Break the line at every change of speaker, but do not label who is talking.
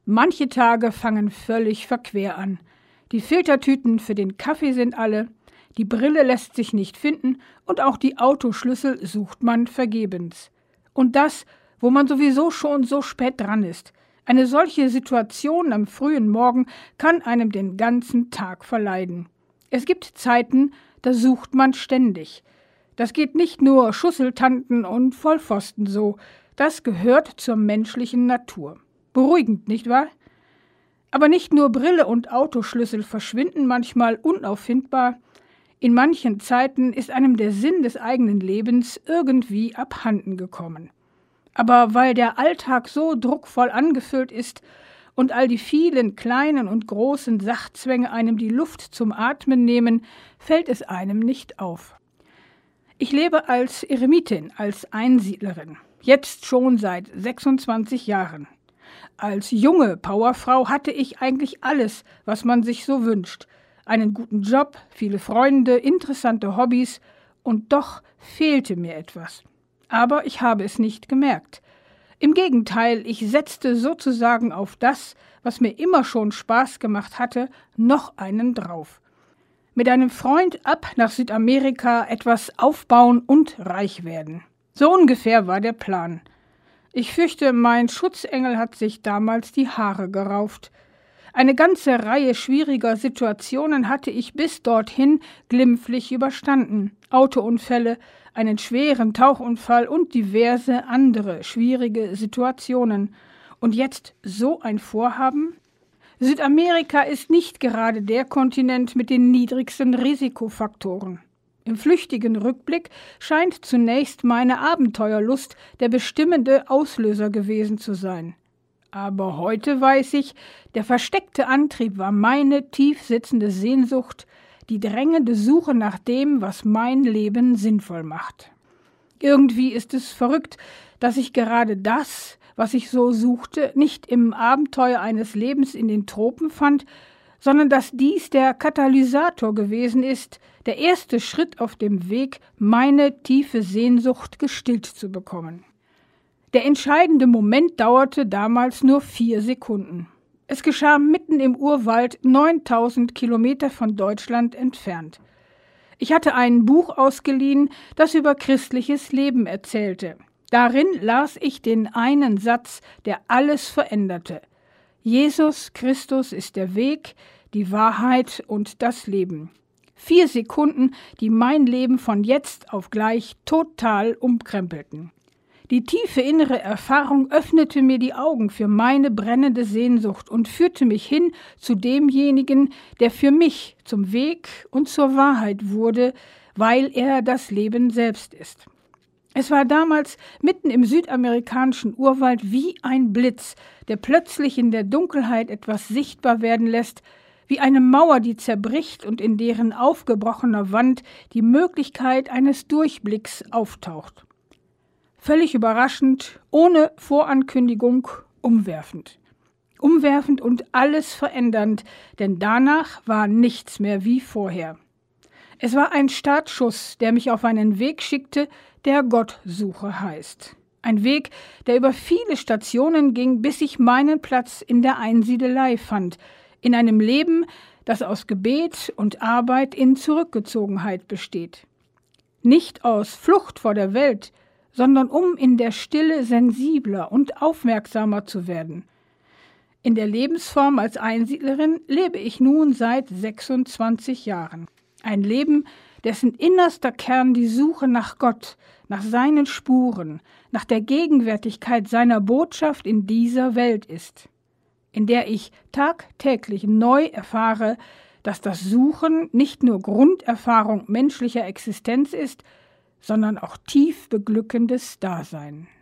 Manche Tage fangen völlig verquer an. Die Filtertüten für den Kaffee sind alle, die Brille lässt sich nicht finden und auch die Autoschlüssel sucht man vergebens. Und das, wo man sowieso schon so spät dran ist. Eine solche Situation am frühen Morgen kann einem den ganzen Tag verleiden. Es gibt Zeiten, da sucht man ständig. Das geht nicht nur Schusseltanten und Vollpfosten so, das gehört zur menschlichen Natur. Beruhigend, nicht wahr? Aber nicht nur Brille und Autoschlüssel verschwinden manchmal unauffindbar. In manchen Zeiten ist einem der Sinn des eigenen Lebens irgendwie abhanden gekommen. Aber weil der Alltag so druckvoll angefüllt ist und all die vielen kleinen und großen Sachzwänge einem die Luft zum Atmen nehmen, fällt es einem nicht auf. Ich lebe als Eremitin, als Einsiedlerin, jetzt schon seit 26 Jahren. Als junge Powerfrau hatte ich eigentlich alles, was man sich so wünscht. Einen guten Job, viele Freunde, interessante Hobbys und doch fehlte mir etwas. Aber ich habe es nicht gemerkt. Im Gegenteil, ich setzte sozusagen auf das, was mir immer schon Spaß gemacht hatte, noch einen drauf. Mit einem Freund ab nach Südamerika etwas aufbauen und reich werden. So ungefähr war der Plan. Ich fürchte, mein Schutzengel hat sich damals die Haare gerauft. Eine ganze Reihe schwieriger Situationen hatte ich bis dorthin glimpflich überstanden. Autounfälle, einen schweren Tauchunfall und diverse andere schwierige Situationen. Und jetzt so ein Vorhaben? Südamerika ist nicht gerade der Kontinent mit den niedrigsten Risikofaktoren. Im flüchtigen Rückblick scheint zunächst meine Abenteuerlust der bestimmende Auslöser gewesen zu sein. Aber heute weiß ich, der versteckte Antrieb war meine tief sitzende Sehnsucht, die drängende Suche nach dem, was mein Leben sinnvoll macht. Irgendwie ist es verrückt, dass ich gerade das, was ich so suchte, nicht im Abenteuer eines Lebens in den Tropen fand, sondern dass dies der Katalysator gewesen ist, der erste Schritt auf dem Weg, meine tiefe Sehnsucht gestillt zu bekommen. Der entscheidende Moment dauerte damals nur 4 Sekunden. Es geschah mitten im Urwald, 9000 Kilometer von Deutschland entfernt. Ich hatte ein Buch ausgeliehen, das über christliches Leben erzählte. Darin las ich den einen Satz, der alles veränderte. Jesus Christus ist der Weg, die Wahrheit und das Leben. 4 Sekunden, die mein Leben von jetzt auf gleich total umkrempelten. Die tiefe innere Erfahrung öffnete mir die Augen für meine brennende Sehnsucht und führte mich hin zu demjenigen, der für mich zum Weg und zur Wahrheit wurde, weil er das Leben selbst ist. Es war damals mitten im südamerikanischen Urwald wie ein Blitz, der plötzlich in der Dunkelheit etwas sichtbar werden lässt, wie eine Mauer, die zerbricht und in deren aufgebrochener Wand die Möglichkeit eines Durchblicks auftaucht. Völlig überraschend, ohne Vorankündigung, umwerfend. Umwerfend und alles verändernd, denn danach war nichts mehr wie vorher. Es war ein Startschuss, der mich auf einen Weg schickte, der Gottsuche heißt. Ein Weg, der über viele Stationen ging, bis ich meinen Platz in der Einsiedelei fand, in einem Leben, das aus Gebet und Arbeit in Zurückgezogenheit besteht. Nicht aus Flucht vor der Welt, sondern um in der Stille sensibler und aufmerksamer zu werden. In der Lebensform als Einsiedlerin lebe ich nun seit 26 Jahren. Ein Leben, dessen innerster Kern die Suche nach Gott, nach seinen Spuren, nach der Gegenwärtigkeit seiner Botschaft in dieser Welt ist, in der ich tagtäglich neu erfahre, dass das Suchen nicht nur Grunderfahrung menschlicher Existenz ist, sondern auch tief beglückendes Dasein.